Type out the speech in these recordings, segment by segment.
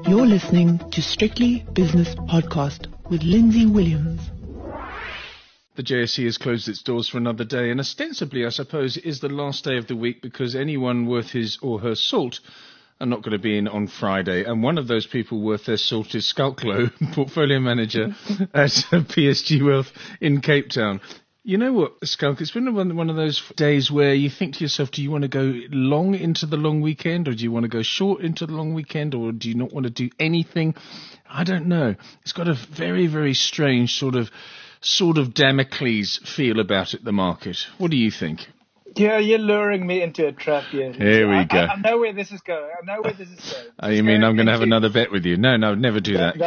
You're listening to Strictly Business Podcast with Lindsay Williams. The JSE has closed its doors for another day, and ostensibly, I suppose, it is the last day of the week because anyone worth his or her salt are not going to be in on Friday. And one of those people worth their salt is Skulklo, portfolio manager at PSG Wealth in Cape Town. You know what, Skulk, it's been one of those days where you think to yourself, do you want to go long into the long weekend, or do you want to go short into the long weekend, or do you not want to do anything? I don't know. It's got a very, very strange sort of Damocles feel about it, the market. What do you think? Yeah, you're luring me into a trap here. Here we go. I know where this is going. Oh, you mean I'm going to have another bet with you? No, never do that.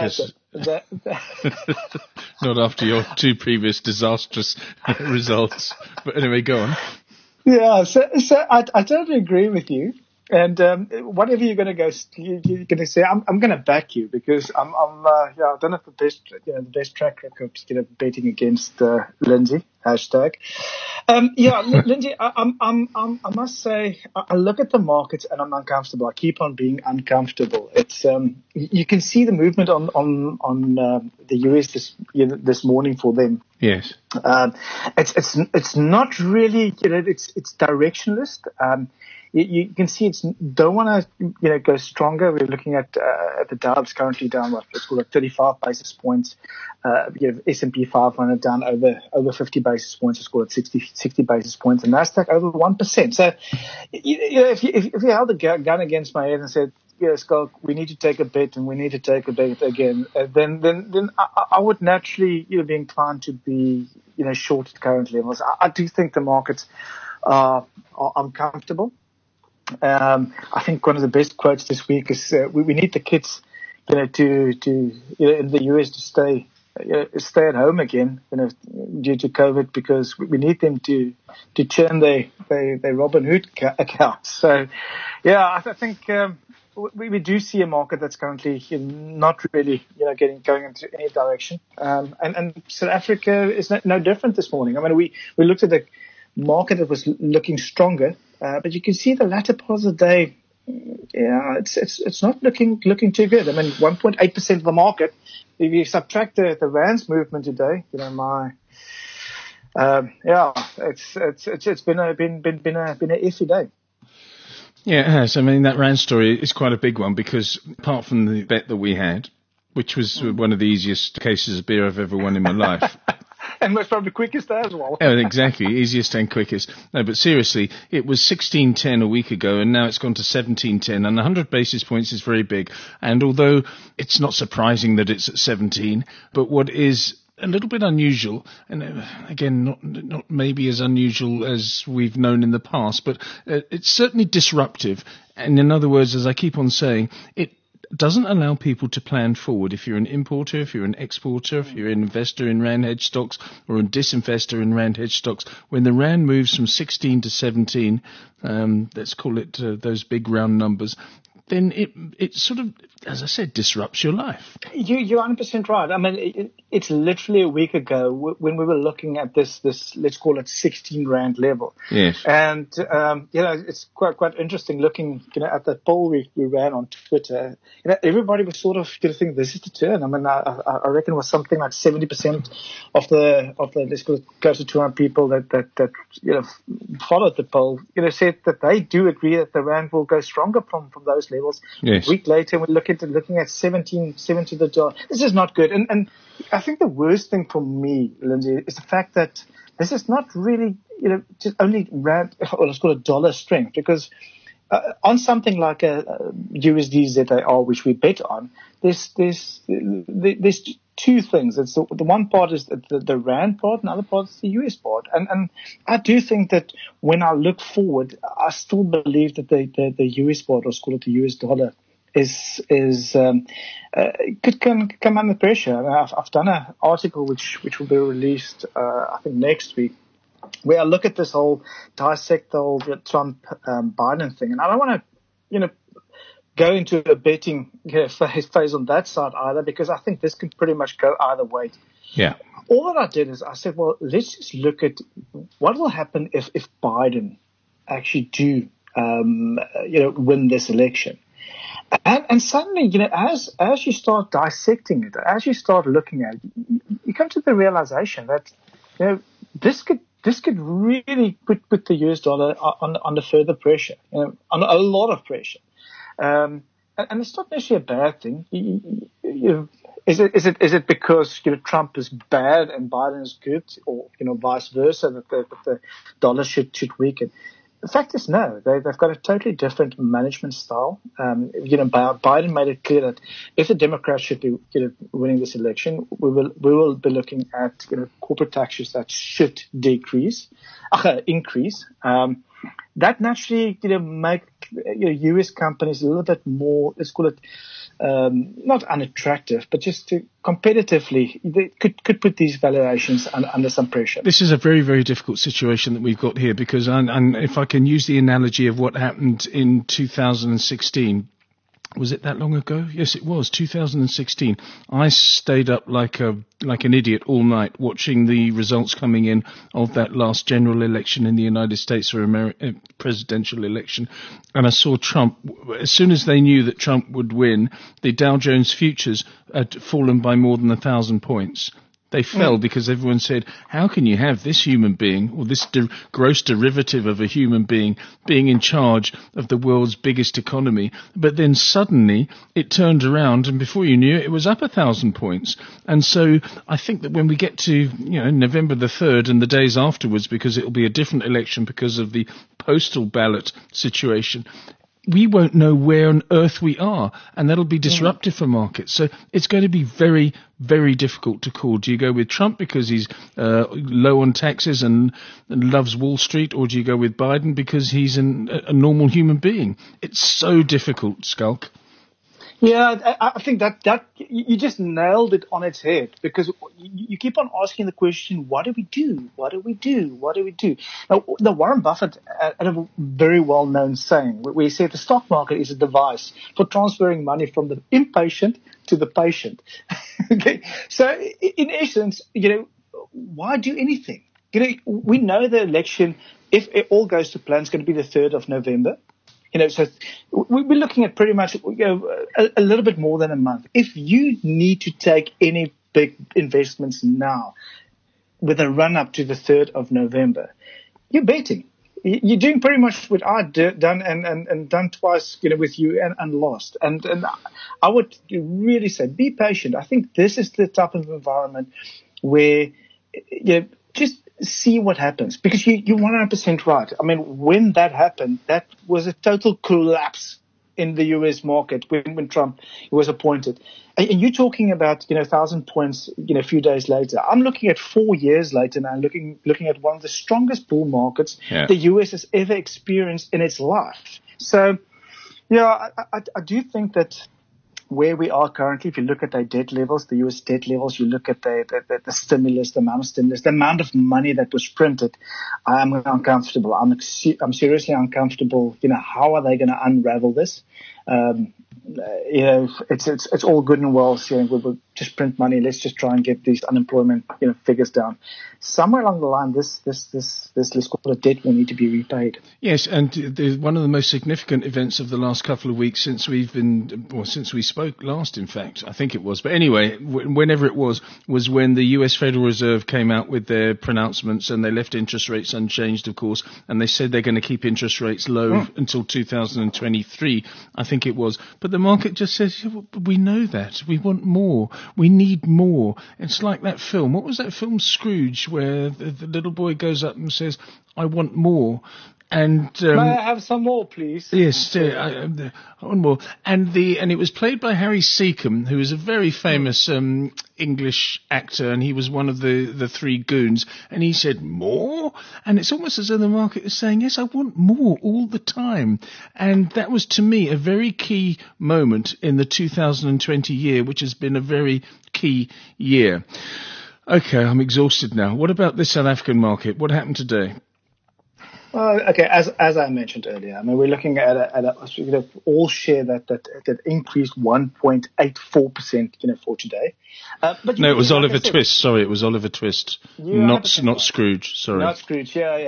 Not after your two previous disastrous results. But anyway, go on. Yeah, so I totally agree with you. And whatever you're going to you're going to say, I'm going to back you because I don't have the best track record, betting against Lindsay. Hashtag. Lindsay, I must say, I look at the markets and I'm uncomfortable. I keep on being uncomfortable. It's you can see the movement on the US this morning for them. Yes. It's not really, it's directionless. You can see it's don't want to go stronger. We're looking at the Dow is currently down let's call it 35 basis points. S&P 500 down over 50 basis points. Let's call it 60 basis points, and Nasdaq over 1%. So if you held a gun against my head and said, Scott, we need to take a bet and we need to take a bet again, then I would naturally be inclined to be short at current levels. I do think the markets are uncomfortable. I think one of the best quotes this week is we need the kids, to in the US to stay at home again, due to COVID, because we need them to churn their Robinhood accounts. So, yeah, I think we do see a market that's currently not really going into any direction. And South Africa is no different this morning. I mean, we looked at the market that was looking stronger, but you can see the latter part of the day, it's not looking too good. I mean, 1.8% of the market. If you subtract the Rand's movement today, it's been a iffy day. Yeah, it has. I mean, that Rand story is quite a big one because apart from the bet that we had, which was one of the easiest cases of beer I've ever won in my life. And most probably quickest as well. Oh, exactly. Easiest and quickest. No, but seriously, it was 16.10 a week ago, and now it's gone to 17.10, and 100 basis points is very big. And although it's not surprising that it's at 17, but what is a little bit unusual, and again, not maybe as unusual as we've known in the past, but it's certainly disruptive. And in other words, as I keep on saying, it doesn't allow people to plan forward. If you're an importer, if you're an exporter, if you're an investor in Rand hedge stocks or a disinvestor in Rand hedge stocks, when the Rand moves from 16 to 17, let's call it those big round numbers, then it sort of, as I said, disrupts your life. You're 100% right. I mean, it's literally a week ago when we were looking at this let's call it 16 Rand level. Yes. And, it's quite interesting looking, at the poll we ran on Twitter. Everybody was sort of thinking this is the turn. I mean, I reckon it was something like 70% of the let's call it close to 200 people that followed the poll, said that they do agree that the Rand will go stronger from those levels. Yes. A week later, we're looking at 17 to the dollar. This is not good. And I think the worst thing for me, Lindsay, is the fact that this is not really, just only Rand, or let's call it dollar strength, because on something like a USD ZAR, which we bet on, there's two things. It's the one part is the Rand part, and the other part is the US part. And I do think that when I look forward, I still believe that the US part, or let's call it the US dollar, could come under pressure. I mean, I've done an article which will be released, I think next week, where I look at this whole dissect the whole Trump Biden thing, and I don't want to go into a betting phase on that side either, because I think this can pretty much go either way. Yeah. All that I did is I said, well, let's just look at what will happen if Biden actually do win this election. And suddenly, as you start dissecting it, as you start looking at it, you come to the realization that, this could really put the US dollar under further pressure, on a lot of pressure. And it's not necessarily a bad thing. Is it because Trump is bad and Biden is good, or vice versa, that the dollar should weaken? The fact is, no. They've got a totally different management style. Biden made it clear that if the Democrats should be winning this election, we will be looking at corporate taxes that should increase. That naturally make U.S. companies a little bit more, let's call it, not unattractive, but just competitively, they could put these valuations under some pressure. This is a very, very difficult situation that we've got here, because and if I can use the analogy of what happened in 2016, was it that long ago? Yes, it was 2016. I stayed up like an idiot all night watching the results coming in of that last general election in the United States, or presidential election, and I saw Trump. As soon as they knew that Trump would win, the Dow Jones futures had fallen by more than 1,000 points. They fell because everyone said, how can you have this human being, or this gross derivative of a human being in charge of the world's biggest economy? But then suddenly it turned around, and before you knew it, it was up 1,000 points. And so I think that when we get to November the 3rd and the days afterwards, because it will be a different election because of the postal ballot situation, we won't know where on earth we are, and that'll be disruptive for markets. So it's going to be very, very difficult to call. Do you go with Trump because he's low on taxes and loves Wall Street, or do you go with Biden because he's a normal human being? It's so difficult, Skulk. Yeah, I think that you just nailed it on its head, because you keep on asking the question, what do we do? What do we do? What do we do? Now, the Warren Buffett had a very well-known saying where he said the stock market is a device for transferring money from the impatient to the patient. Okay, so in essence, why do anything? We know the election, if it all goes to plan, is going to be the 3rd of November. So we're looking at pretty much a little bit more than a month. If you need to take any big investments now with a run up to the 3rd of November, you're betting. You're doing pretty much what I've done and done twice, with you and lost. And I would really say be patient. I think this is the type of environment where just see what happens, because you're 100% right. I mean, when that happened, that was a total collapse in the U.S. market when Trump was appointed. And you're talking about 1,000 points a few days later. I'm looking at 4 years later now, looking at one of the strongest bull markets the U.S. has ever experienced in its life. So, I do think that where we are currently, if you look at the debt levels, the U.S. debt levels, you look at the stimulus, the amount of stimulus, the amount of money that was printed, I'm uncomfortable. I'm seriously uncomfortable. How are they going to unravel this? It's all good and well saying we'll just print money. Let's just try and get these unemployment figures down. Somewhere along the line, this let's call it debt will need to be repaid. Yes, and one of the most significant events of the last couple of weeks since we spoke last, in fact, I think it was. But anyway, whenever it was when the U.S. Federal Reserve came out with their pronouncements, and they left interest rates unchanged, of course, and they said they're going to keep interest rates low until 2023, I think it was. But the market just says, we know that. We want more. We need more. It's like that film. What was that film, Scrooge, where the little boy goes up and says, I want more. And may I have some more, please? Yes, I want more. And it was played by Harry Seacombe, who is a very famous English actor, and he was one of the three goons. And he said, more? And it's almost as though the market is saying, yes, I want more all the time. And that was, to me, a very key moment in the 2020 year, which has been a very key year. Okay, I'm exhausted now. What about the South African market? What happened today? Okay, as I mentioned earlier, I mean, we're looking at a all share that increased 1.84%, for today. But no, it was Oliver Twist. Sorry, it was Oliver Twist, not Scrooge. Sorry, not Scrooge. Yeah.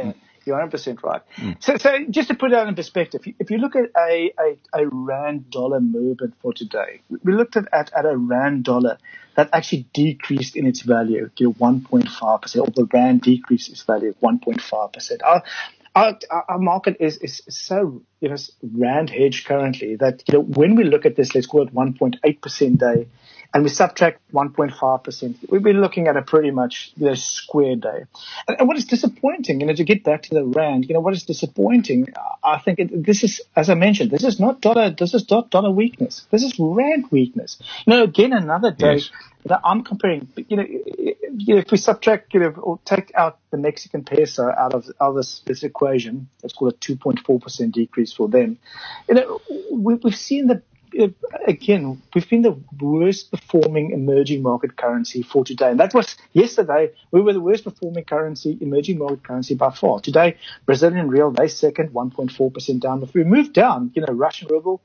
You're 100% right. So just to put it in perspective, if you look at a rand dollar movement for today, we looked at a rand dollar that actually decreased in its value, 1.5%, or the rand decreased its value 1.5%. Our market is so rand hedged currently that when we look at this, let's call it 1.8% day, and we subtract 1.5%, we've been looking at a pretty much square day. And what is disappointing, to get back to the rand, what is disappointing, I think this is, as I mentioned, this is not dollar weakness. This is rand weakness. Again, another day. Yes. I'm comparing, if we subtract, or take out the Mexican peso out of this equation, let's call it 2.4% decrease for them. We've seen again, we've been the worst performing emerging market currency for today. And that was yesterday. We were the worst performing emerging market currency by far. Today, Brazilian real, they second, 1.4% down. If we move down, Russian ruble,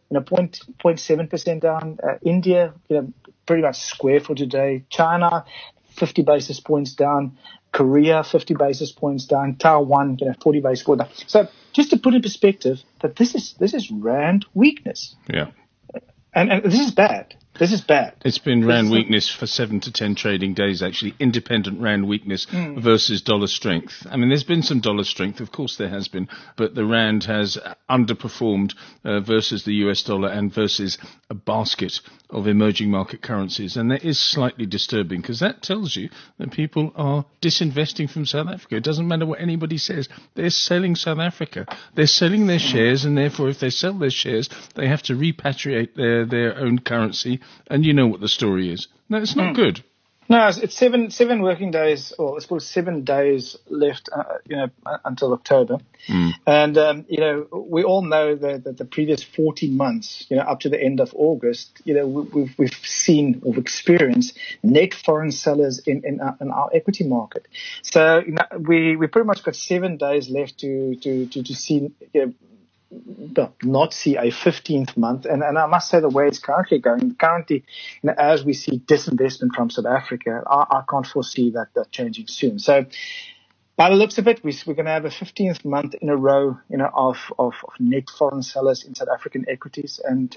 0.7% down. India, pretty much square for today. China, 50 basis points down. Korea, 50 basis points down. Taiwan, 40 basis points down. So just to put in perspective that this is rand weakness. Yeah. And this is bad. This is bad. It's been rand weakness for 7 to 10 trading days, actually. Independent rand weakness versus dollar strength. I mean, there's been some dollar strength. Of course there has been. But the rand has underperformed versus the US dollar and versus a basket of emerging market currencies. And that is slightly disturbing because that tells you that people are disinvesting from South Africa. It doesn't matter what anybody says. They're selling South Africa. They're selling their shares, and therefore if they sell their shares, they have to repatriate their own currency. And you know what the story is. No, it's not good. No, it's seven working days, or let's call it 7 days left, until October. And, we all know that the previous 14 months, up to the end of August, we've seen, we've experienced net foreign sellers in our equity market. So, we pretty much got 7 days left to see, not see a 15th month. And I must say the way it's currently going, as we see disinvestment from South Africa, I can't foresee that changing soon. So by the looks of it, we're going to have a 15th month in a row, of net foreign sellers in South African equities. And,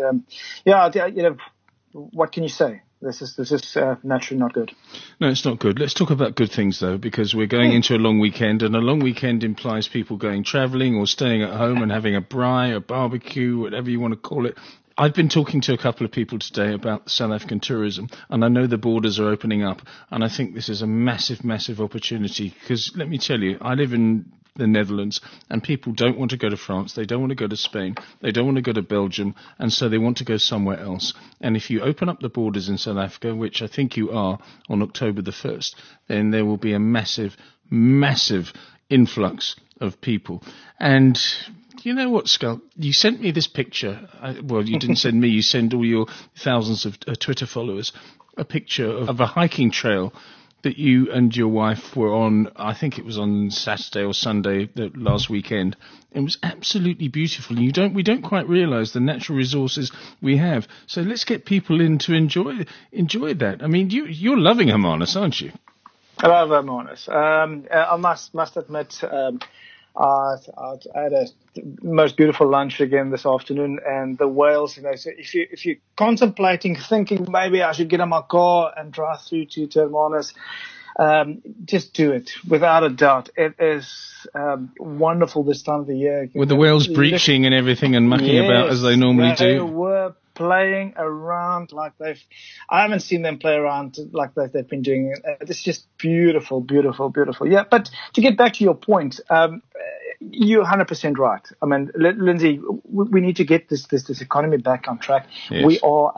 what can you say? This is naturally not good. No, it's not good. Let's talk about good things, though, because we're going into a long weekend, and a long weekend implies people going travelling or staying at home and having a braai, a barbecue, whatever you want to call it. I've been talking to a couple of people today about South African tourism, and I know the borders are opening up, and I think this is a massive, massive opportunity because, let me tell you, I live in the Netherlands, and people don't want to go to France, they don't want to go to Spain, they don't want to go to Belgium, and so they want to go somewhere else. And if you open up the borders in South Africa, which I think you are on October the 1st, then there will be a massive, massive influx of people. And you know what, Skull? You sent me this picture. Well, you didn't send me, you send all your thousands of Twitter followers a picture of a hiking trail that you and your wife were on. I think it was on Saturday or Sunday last weekend. It was absolutely beautiful. We don't quite realise the natural resources we have. So let's get people in to enjoy that. I mean, you're loving Hermanus, aren't you? I love Hermanus. I must admit, I had a most beautiful lunch again this afternoon, and the whales, so if you're contemplating, thinking maybe I should get in my car and drive through to Hermanus, just do it, without a doubt. It is wonderful this time of the year. With the whales breaching and everything and mucking about as they normally do. They were playing around I haven't seen them play around like they've been doing. It's just beautiful, beautiful, beautiful. Yeah, but to get back to your point, you're 100% right. I mean, Lindsay, we need to get this economy back on track. Yes. We are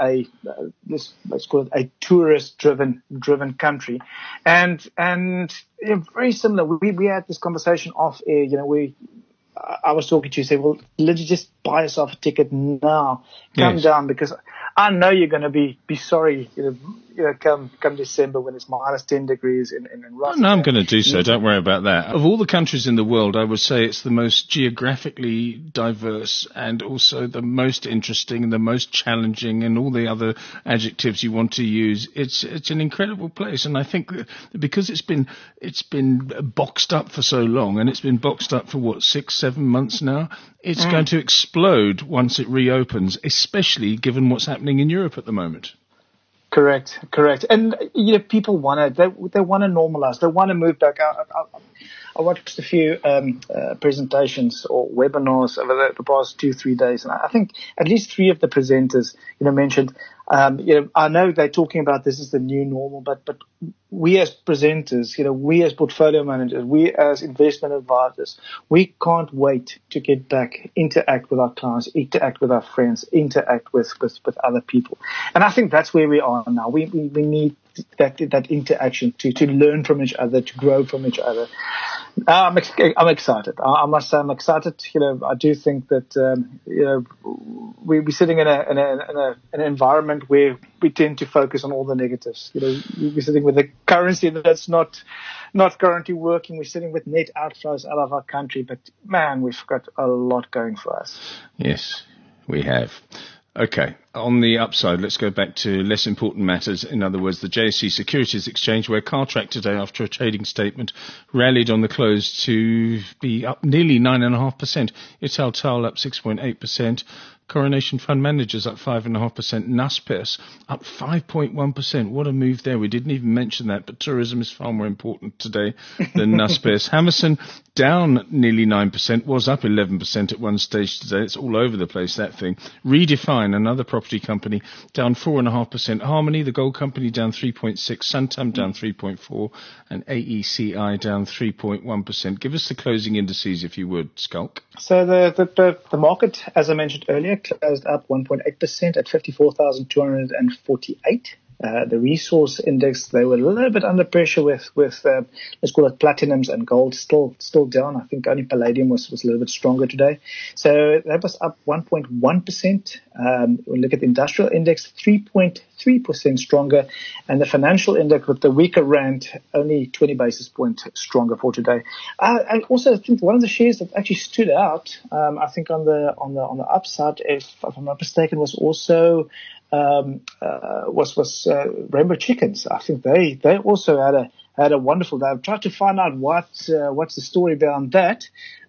let's call it a tourist-driven country, and very similar. We had this conversation off air. I was talking to you, say, well, Lindsay, just buy yourself a ticket now. Come down, because I know you're going to be sorry, come December when it's minus 10 degrees in Rotterdam. No, I'm going to do so. Don't worry about that. Of all the countries in the world, I would say it's the most geographically diverse and also the most interesting, the most challenging, and all the other adjectives you want to use. It's an incredible place, and I think that because it's been boxed up for so long, and it's been boxed up for 6-7 months now, it's going to explode once it reopens, especially given what's happening in Europe at the moment. Correct. And people want to they want to normalize. They want to move back. I watched a few presentations or webinars over the past 2-3 days, and I think at least 3 of the presenters mentioned. I know they're talking about this is the new normal, but we as presenters, we as portfolio managers, we as investment advisors, we can't wait to get back, interact with our clients, interact with our friends, interact with other people. And I think that's where we are now. We need that interaction to learn from each other, to grow from each other. I'm excited. I must say I'm excited. I do think that we're sitting in an environment where we tend to focus on all the negatives. We're sitting with a currency that's not currently working. We're sitting with net outflows out of our country, but man, we've got a lot going for us. Yes, we have. Okay, on the upside, let's go back to less important matters. In other words, the JSE Securities Exchange, where Cartrack today, after a trading statement, rallied on the close to be up nearly 9.5%. Italtile up 6.8%. Coronation Fund Managers up 5.5%. Naspers up 5.1%. What a move there. We didn't even mention that, but tourism is far more important today than Naspers. Hammerson down nearly 9%, was up 11% at one stage today. It's all over the place, that thing. Redefine, another property company, down 4.5%. Harmony, the gold company, down 3.6%. Santam down 3.4%. And AECI down 3.1%. Give us the closing indices, if you would, Skulk. So the market, as I mentioned earlier, closed up 1.8% at 54,248. The resource index, they were a little bit under pressure with let's call it platinums and gold still down. I think only palladium was a little bit stronger today. So that was up 1.1%. We look at the industrial index, 3.3% stronger, and the financial index with the weaker rand only 20 basis points stronger for today. I also think one of the shares that actually stood out, I think on the upside, if I'm not mistaken, was also Rainbow Chickens. I think they also had a wonderful day. I've tried to find out what's the story behind that,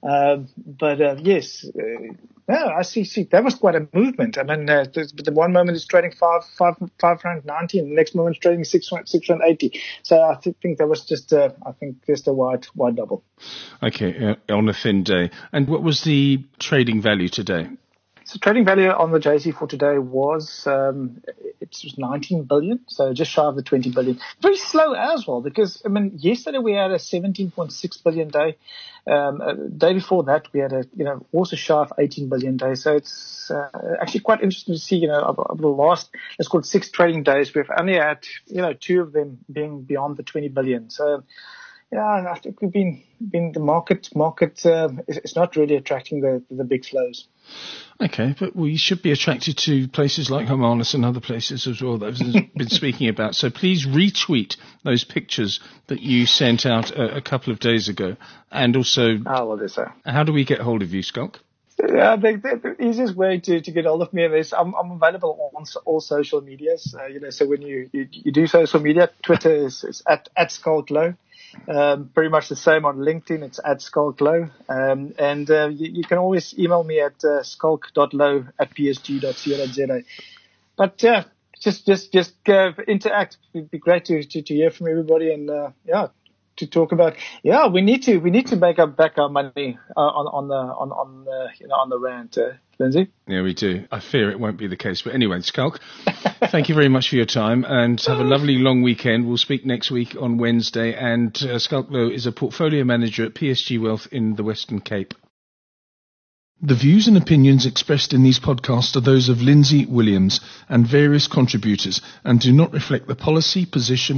yes. I see. That was quite a movement. I mean, the one moment it's trading £5.90, and the next moment it's trading £6.80. So I think that was just a wide double. Okay, on a thin day. And what was the trading value today? So trading value on the JSE for today was it was 19 billion, so just shy of the 20 billion. Very slow as well, because yesterday we had a 17.6 billion day. Day before that we had also shy of 18 billion day. So it's actually quite interesting to see. Over the last, let's call it 6 trading days, we've only had 2 of them being beyond the 20 billion. So. Yeah, I think we've been the market is not really attracting the big flows. Okay, but we should be attracted to places like Hermanus and other places as well that I've been speaking about. So please retweet those pictures that you sent out a couple of days ago. And also, will do so. How do we get hold of you, Skulk? The easiest way to get hold of me is I'm available on all social medias. So when you do social media, Twitter is at SkulkLow. Pretty much the same on LinkedIn. It's at SkulkLow. And you can always email me at skulk.low@psg.co.za. But just interact. It'd be great to hear from everybody, and to talk about. Yeah, we need to make back our money on the rand, Lindsay. Yeah, we do. I fear it won't be the case, but anyway, Skulk, thank you very much for your time, and have a lovely long weekend. We'll speak next week on Wednesday, and Skulk Low is a portfolio manager at PSG Wealth in the Western Cape. The views and opinions expressed in these podcasts are those of Lindsay Williams and various contributors, and do not reflect the policy, position,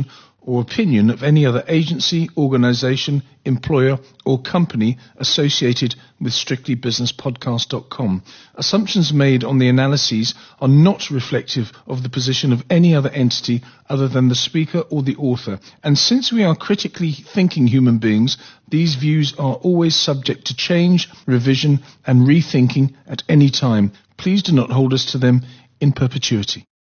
or opinion of any other agency, organisation, employer or company associated with strictlybusinesspodcast.com. Assumptions made on the analyses are not reflective of the position of any other entity other than the speaker or the author. And since we are critically thinking human beings, these views are always subject to change, revision and rethinking at any time. Please do not hold us to them in perpetuity.